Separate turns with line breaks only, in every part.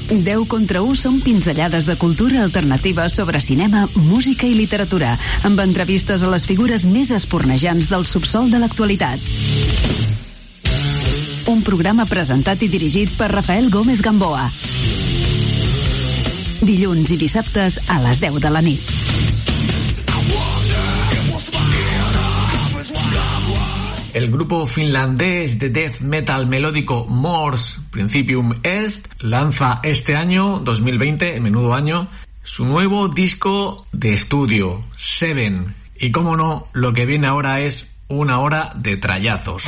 10 contra 1 són pinzellades de cultura alternativa sobre cinema, música i literatura, amb entrevistes a les figures més espornejants del subsol de l'actualitat. Un programa presentat i dirigit per Rafael Gómez Gamboa. Dilluns i dissabtes a les 10 de la nit.
El grupo finlandés de death metal melódico Mors Principium Est lanza este año, 2020, menudo año, su nuevo disco de estudio, Seven. Y cómo no, lo que viene ahora es una hora de trallazos.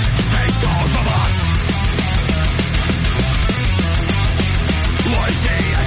Say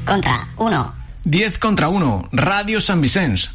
contra 1.
10 contra 1, Radio Sant Vicenç.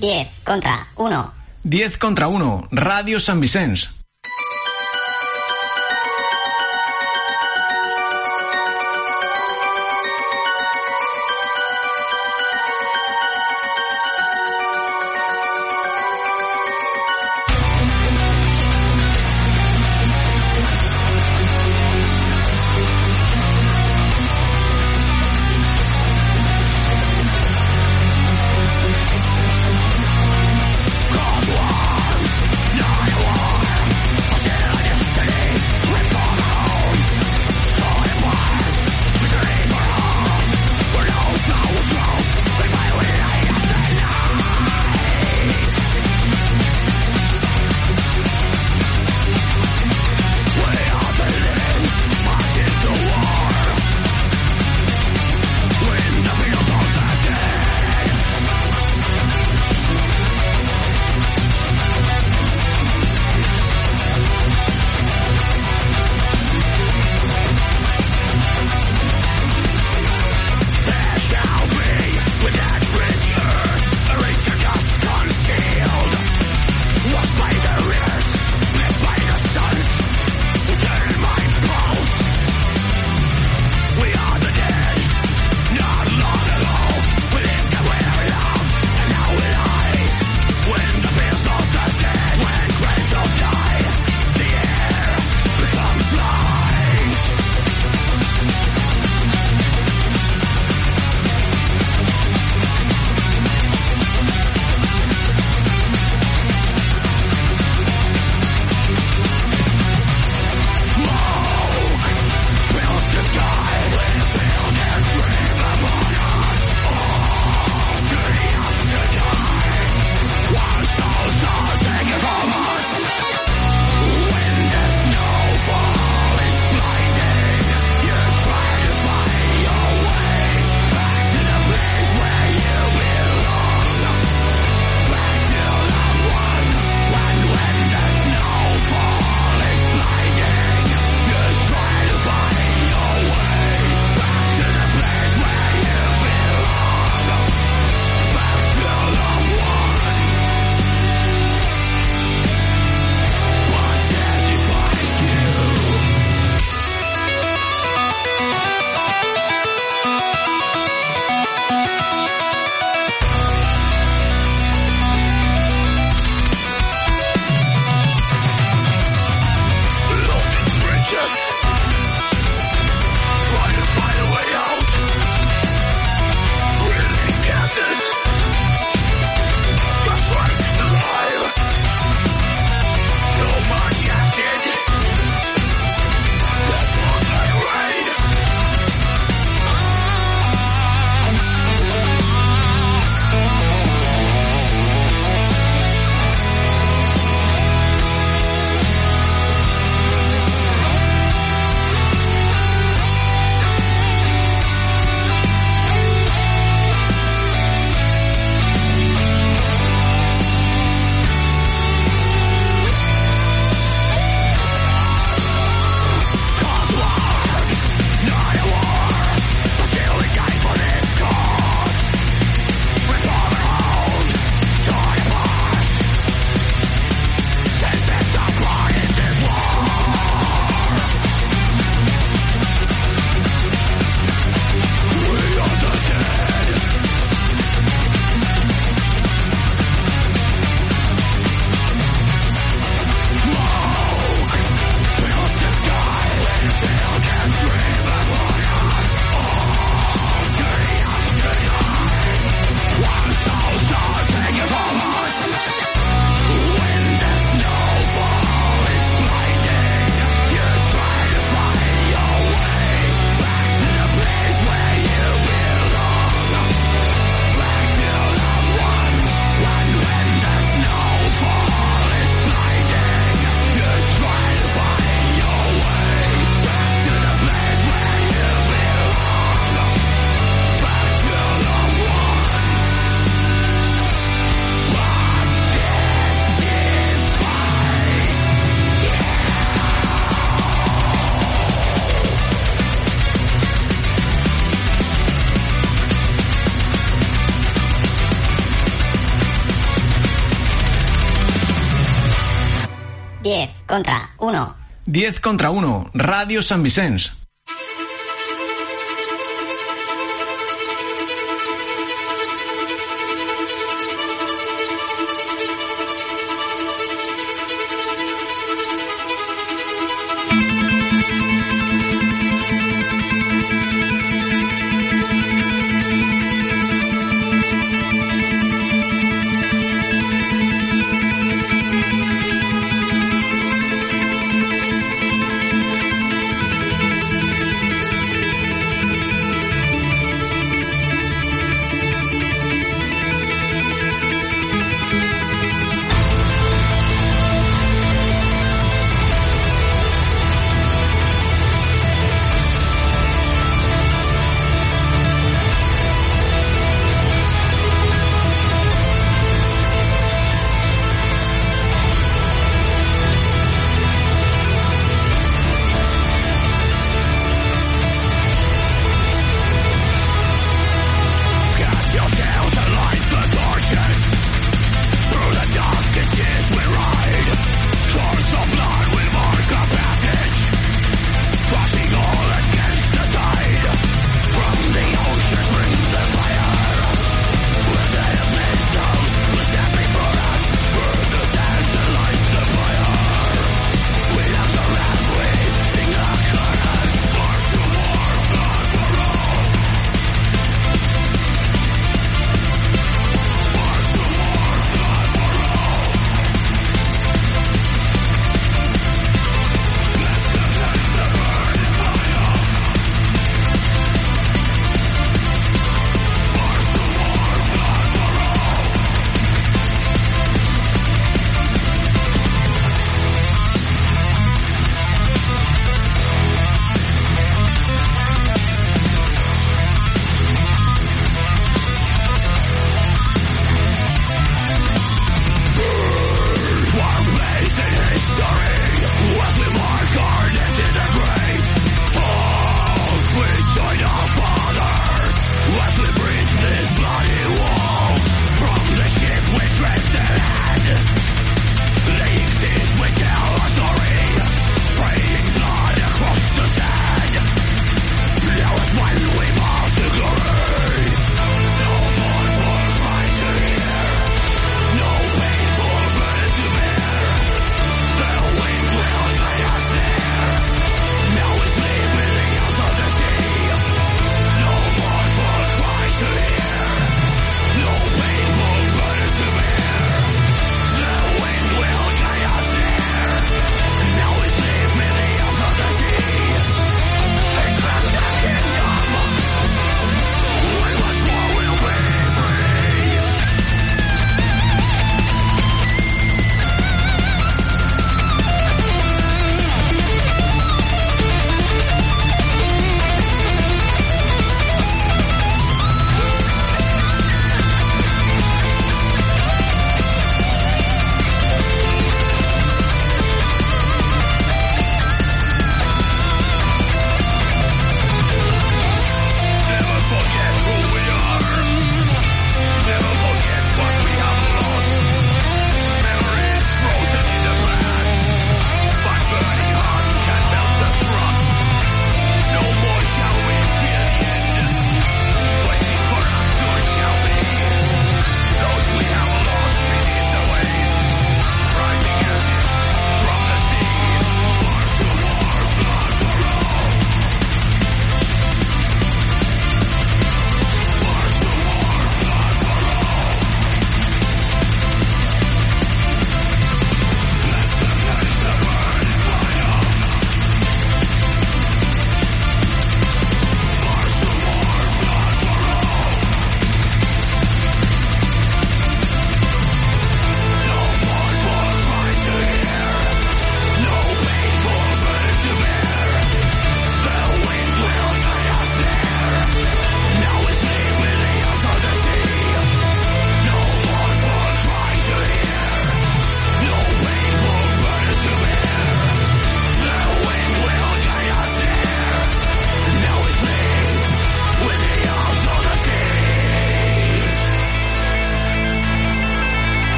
10 contra 1.
10 contra 1. Radio Sant Vicenç.
contra 1.
10 contra 1, Radio Sant Vicenç.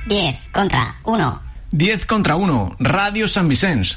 10 contra 1.
10 contra 1, Ràdio Sant Vicenç.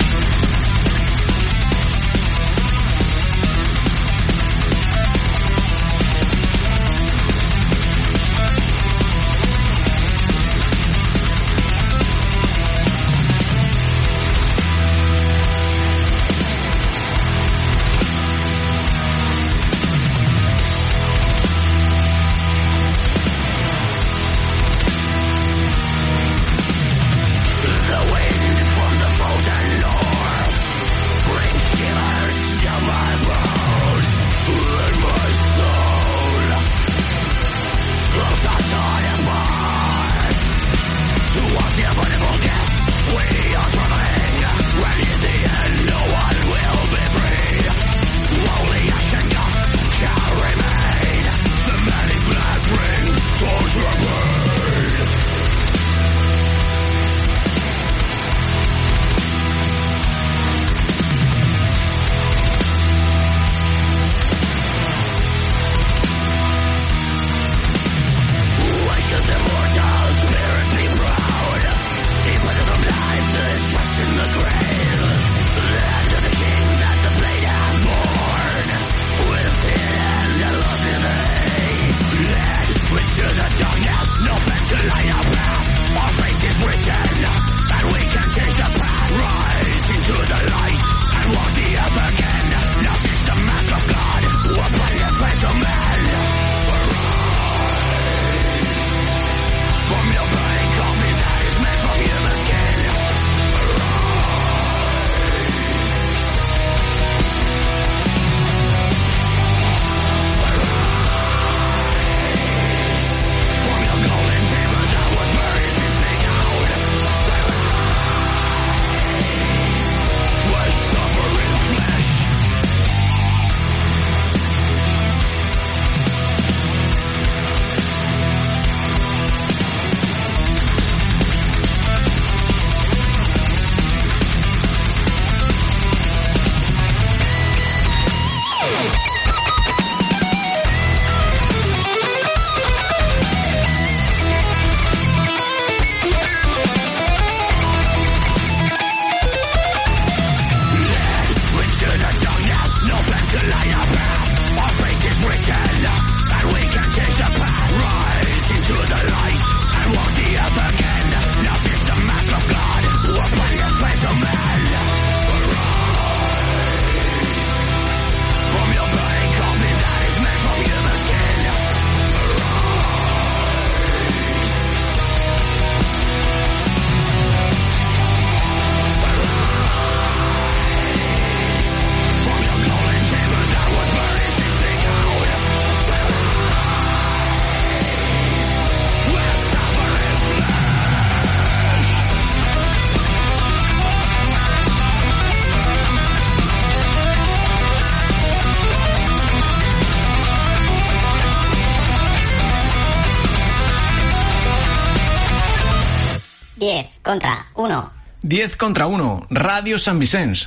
Contra 1.
10 contra 1, Ràdio Sant Vicenç.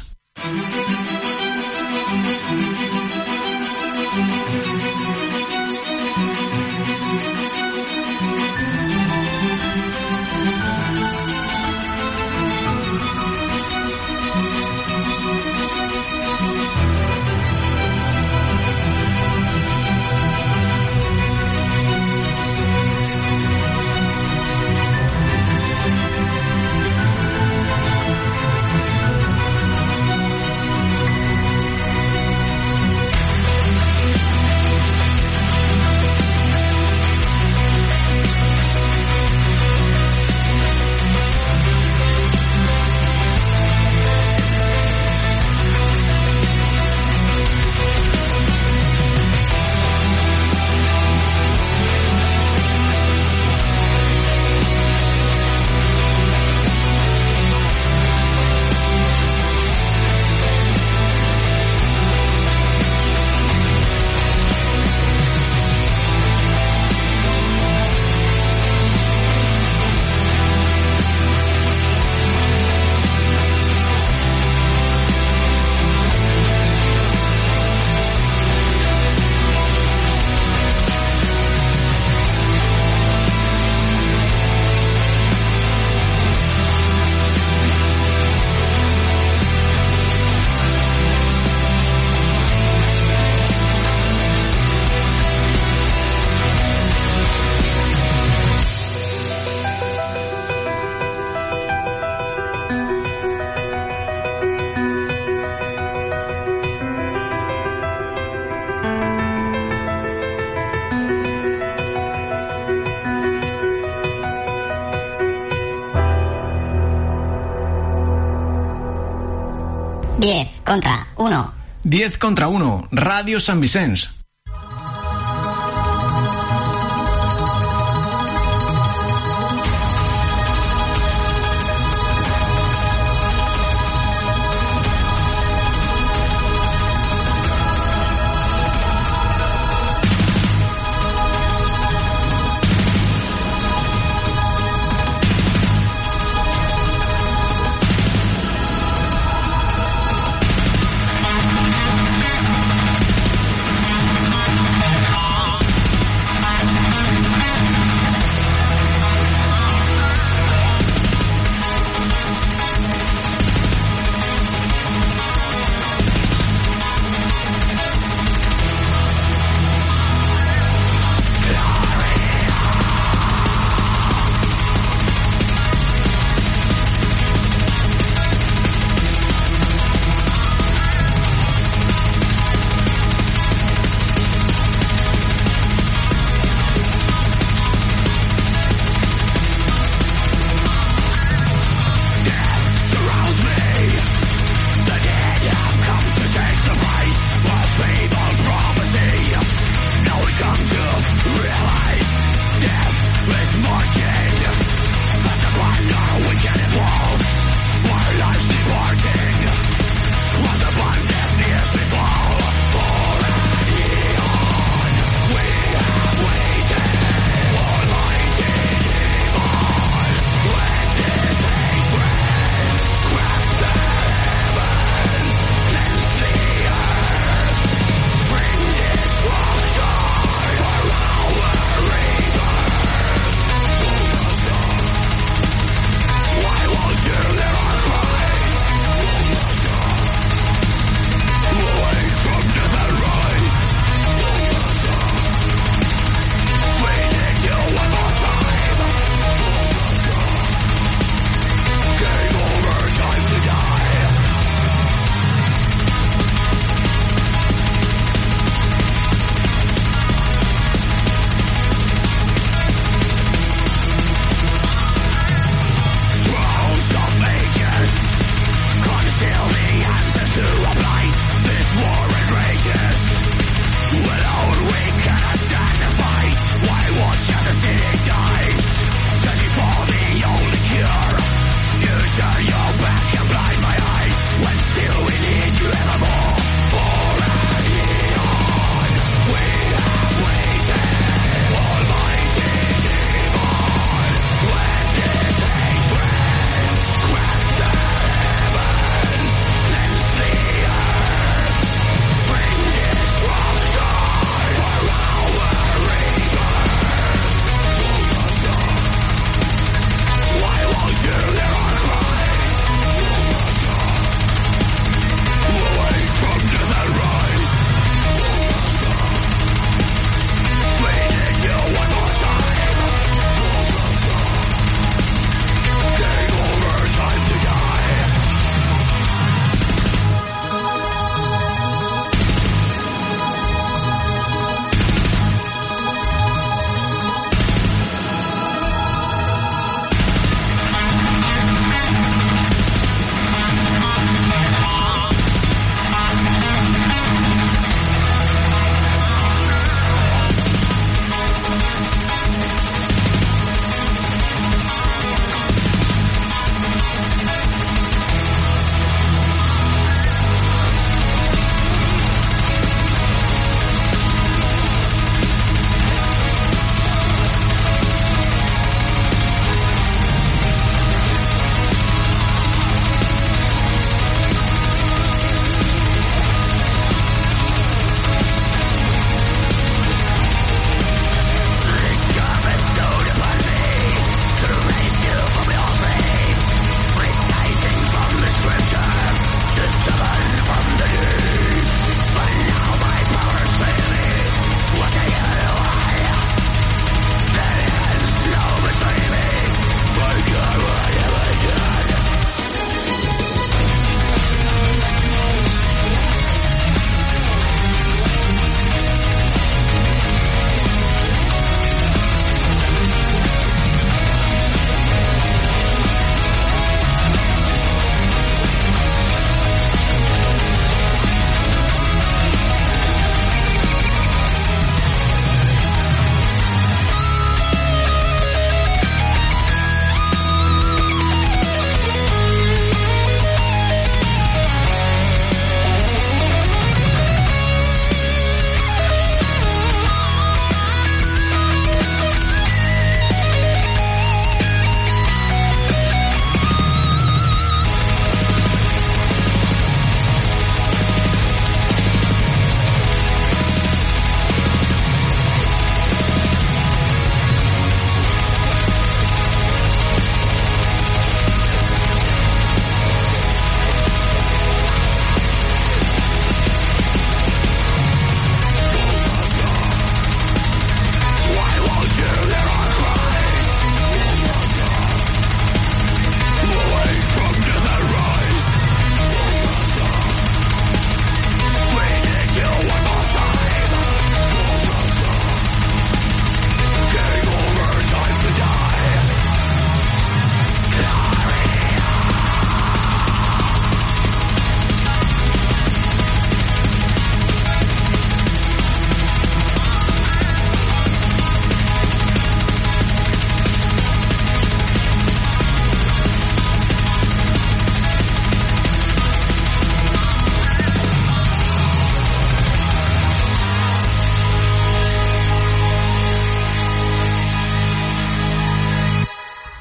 10 contra 1.
10 contra 1, Ràdio Sant Vicenç.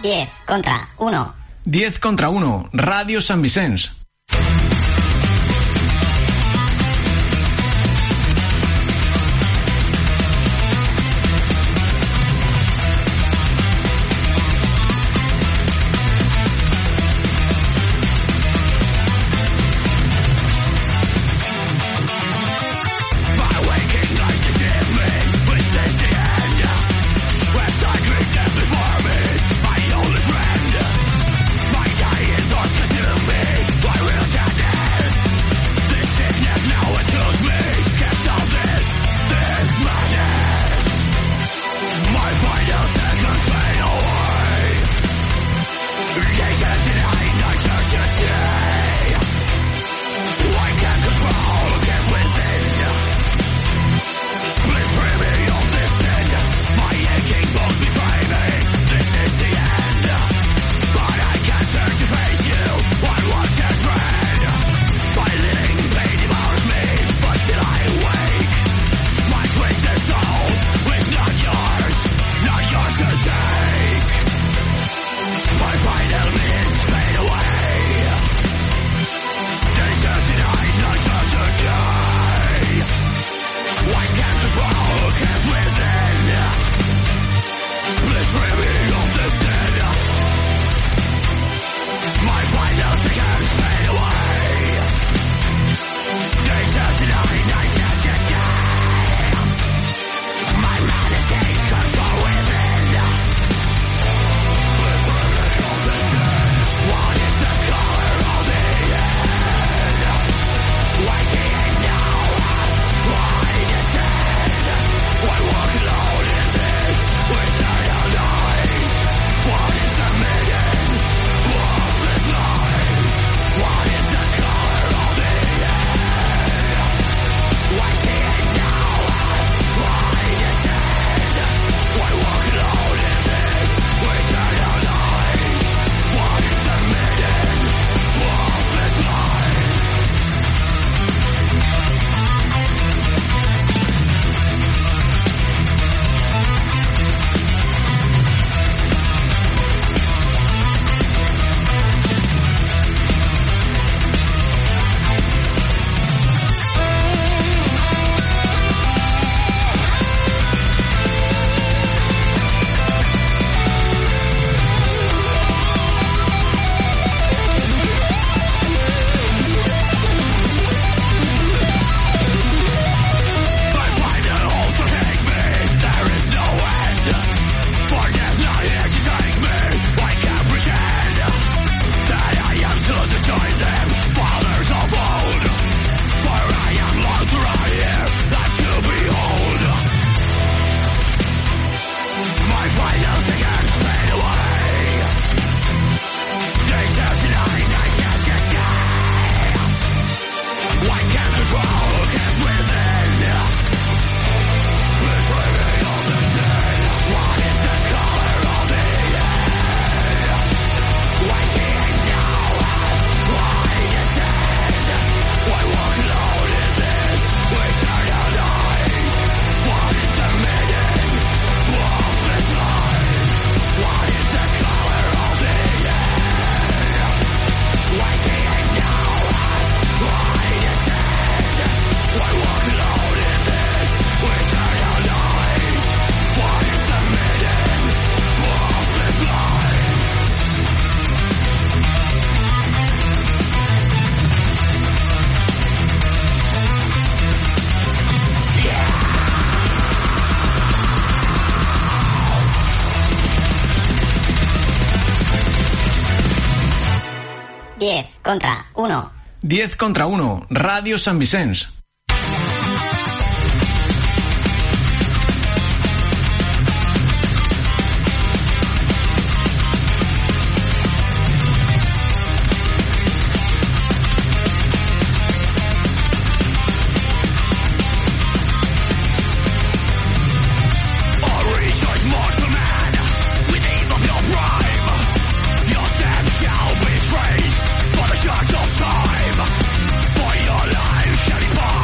10 contra 1.
10 contra 1, Radio Sant Vicenç.
contra 1.
10 contra 1, Radio Sant Vicenç.
For your life, shall be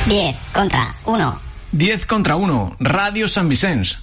10 contra 1.
10 contra 1, Ràdio Sant Vicenç.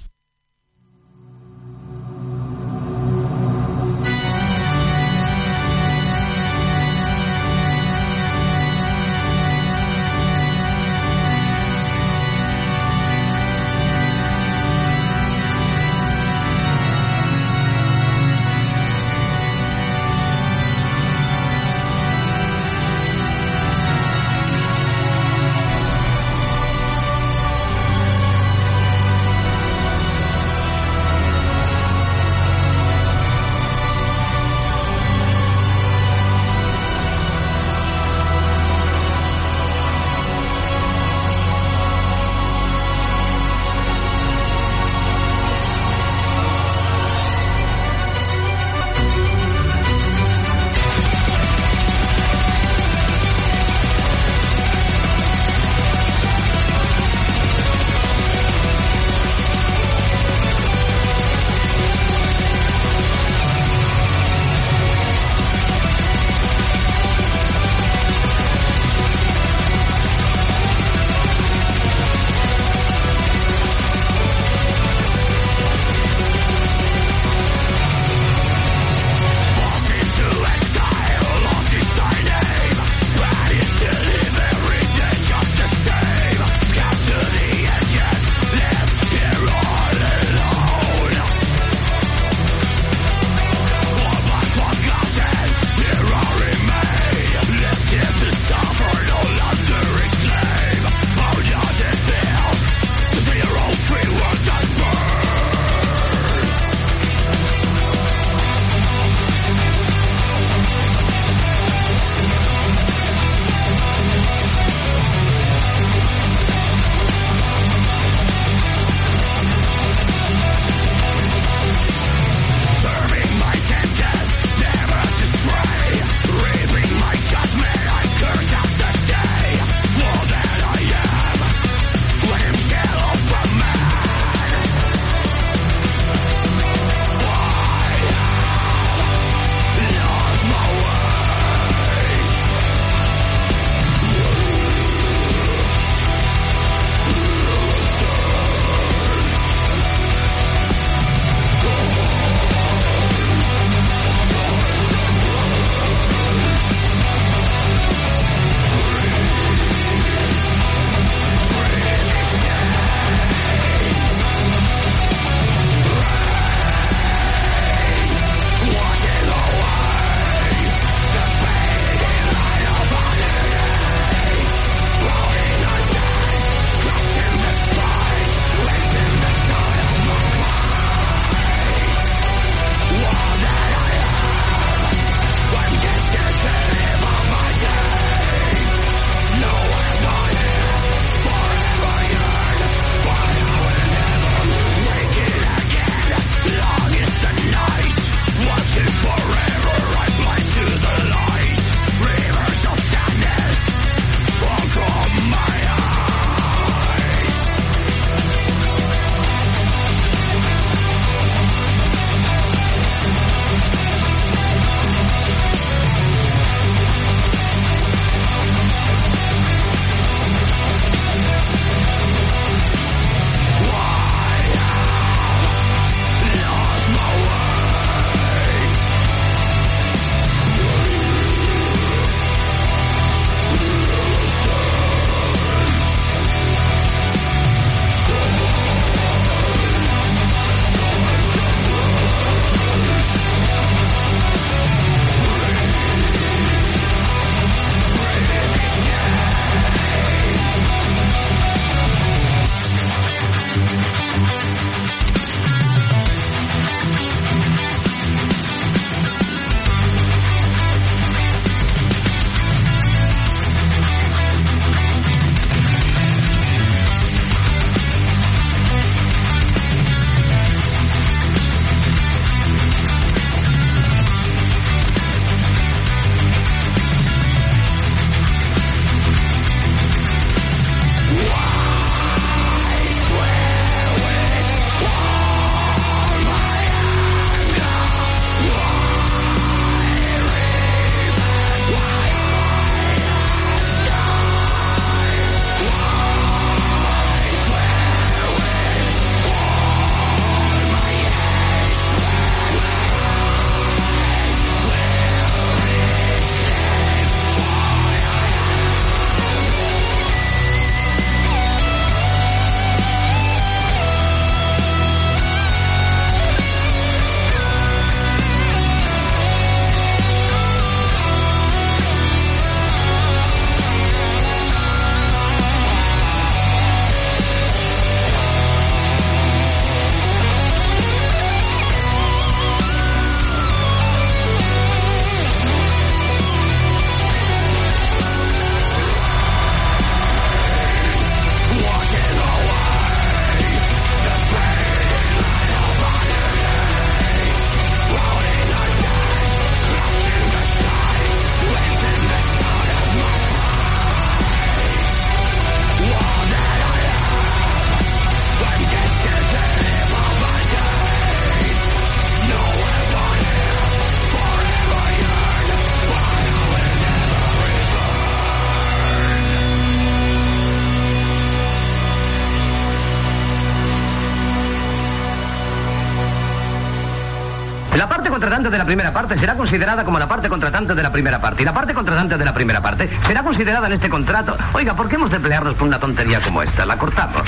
contratante de la primera parte será considerada como la parte contratante de la primera parte. Y la parte contratante de la primera parte será considerada en este contrato. Oiga, ¿por qué hemos de pelearnos por una tontería como esta? La cortamos.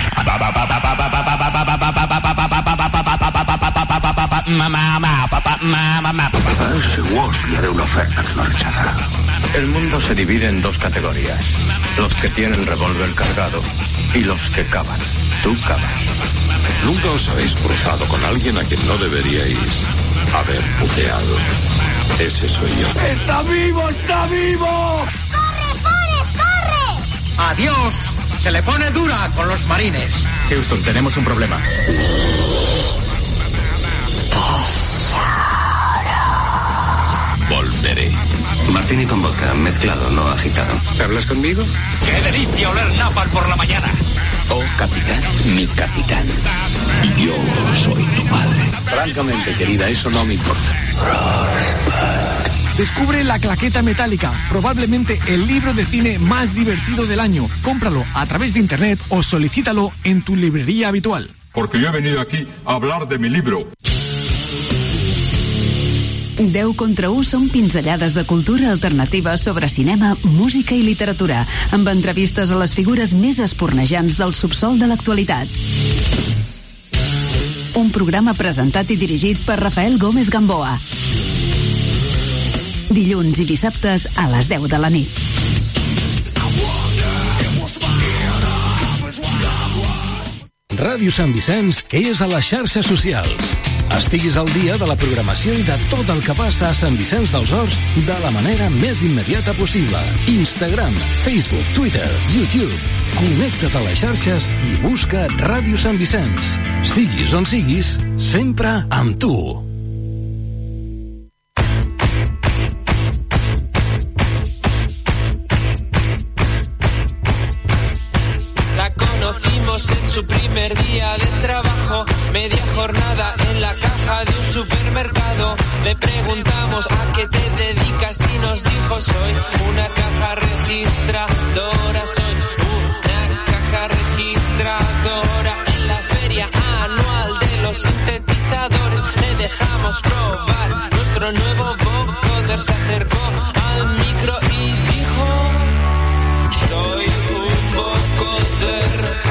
Ese Walsh le haré una oferta que no rechazará.
El mundo se divide en dos categorías. Los que tienen revólver cargado y los que cavan. Tú cavas.
Nunca os habéis cruzado con alguien a quien no deberíais haber puteado. Ese soy yo.
¡Está vivo! ¡Está vivo!
¡Corre, Forrest, corre!
¡Adiós! Se le pone dura con los marines.
Houston, tenemos un problema.
Volveré.
Martini con vodka, mezclado, no agitado.
¿Hablas conmigo?
¡Qué delicia oler napalm por la mañana!
Oh, capitán, mi capitán.
Yo soy tu padre.
Francamente, querida, eso no me importa.
Descubre La Claqueta Metálica, probablemente el libro de cine más divertido del año. Cómpralo a través de internet o solicítalo en tu librería habitual.
Porque yo he venido aquí a hablar de mi libro.
10 contra 1 són pinzellades de cultura alternativa sobre cinema, música i literatura, amb entrevistes a les figures més espornejants del subsol de l'actualitat. Un programa presentat i dirigit per Rafael Gómez Gamboa. Dilluns i dissabtes a les 10 de la nit.
Ràdio Sant Vicenç és a les xarxes socials. Estiguis al dia de la programació i de tot el que passa a Sant Vicenç dels Horts de la manera més immediata possible. Instagram, Facebook, Twitter, YouTube. Connecta't a les xarxes i busca Ràdio Sant Vicenç. Siguis on siguis, sempre amb tu.
En su primer día de trabajo, media jornada en la caja de un supermercado. Le preguntamos a qué te dedicas y nos dijo: soy una caja registradora, soy una caja registradora. En la feria anual de los sintetizadores le dejamos probar nuestro nuevo vocoder. Se acercó al micro y dijo: soy un vocoder.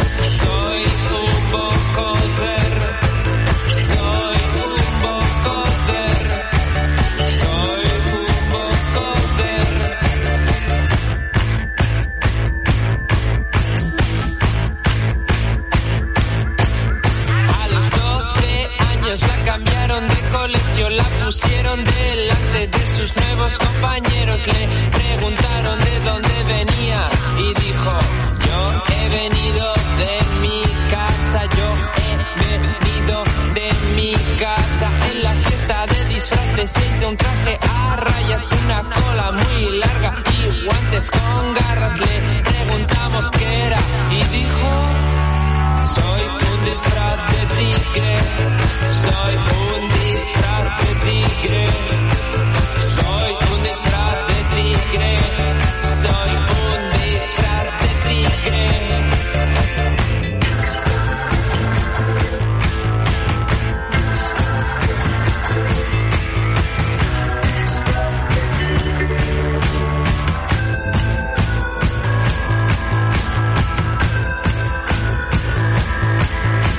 La pusieron delante de sus nuevos compañeros, le preguntaron de dónde venía y dijo: yo he venido de mi casa, yo he venido de mi casa. En la fiesta de disfraces se hizo un traje a rayas, una cola muy larga y guantes con garras. Le preguntamos qué era y dijo: soy un disfraz de tigre, soy un disfraz de tigre, soy un disfraz de tigre, soy un disfraz de tigre.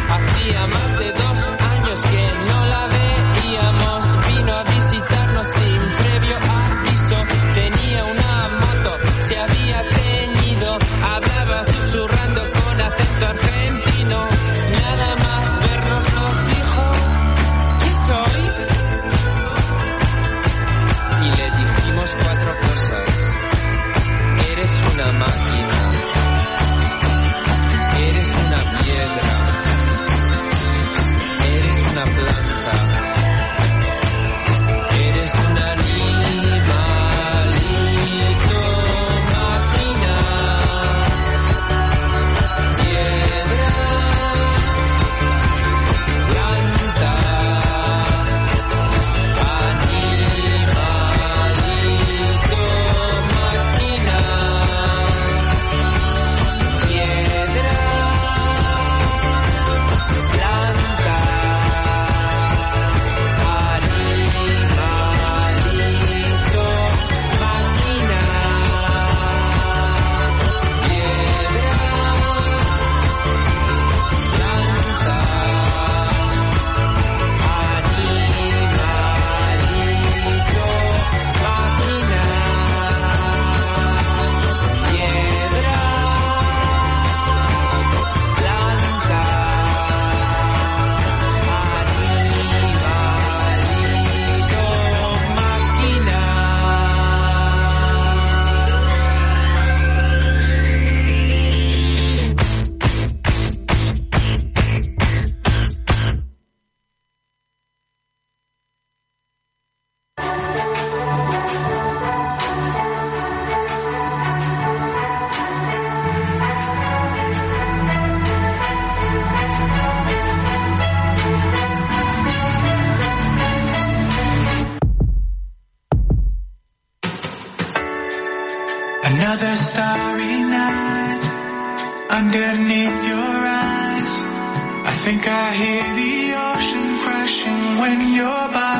Hacía más de 2 años que no la veíamos, vino a visitarnos y
Another starry night underneath your eyes. I think I hear the ocean crashing when you're by.